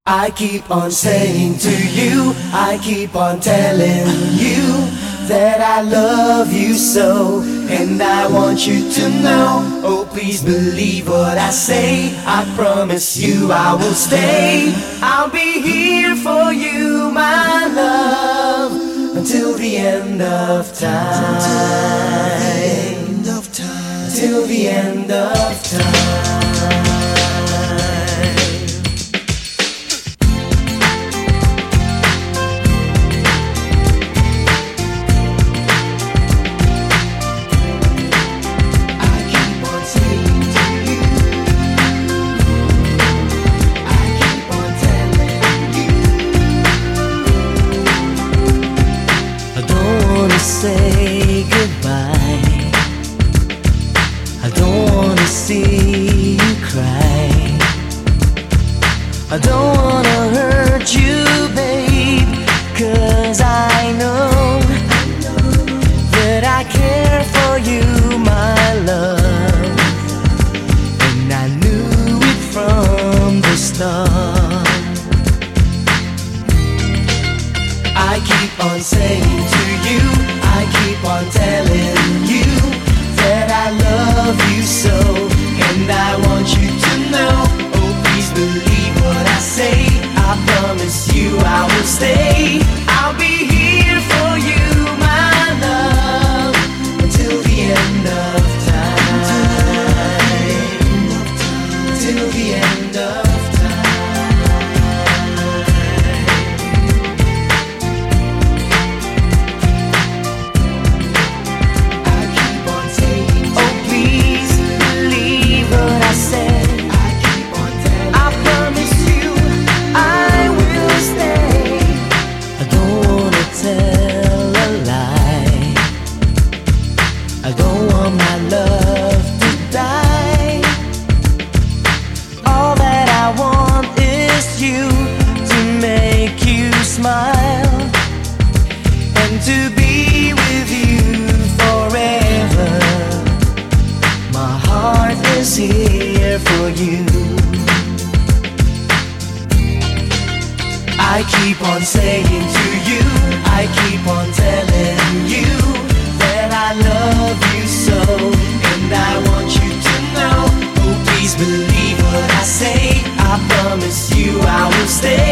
I keep on saying to you, I keep on telling you that I love you so, and I want you to know. Oh, please believe what I say. I promise you I will stay. I'll be here for you, my love, until the end of time. Till the end of time. Say goodbye. I don't wanna see you cry. I don't wanna hurt you, babe, 'cause I know that I care for you, my love, and I knew it from the start. I keep on saying to you, I keep on telling you that I love you so, and I want you to know. Oh, please believe what I say. I promise you I will stay. I'll be here for you, my love, until the end of time. Till the end of smile and to be with you forever. My heart is here for you. I keep on saying to you, I keep on telling you that I love you so, and I want you to know. Oh, please believe what I say. I promise you I will stay.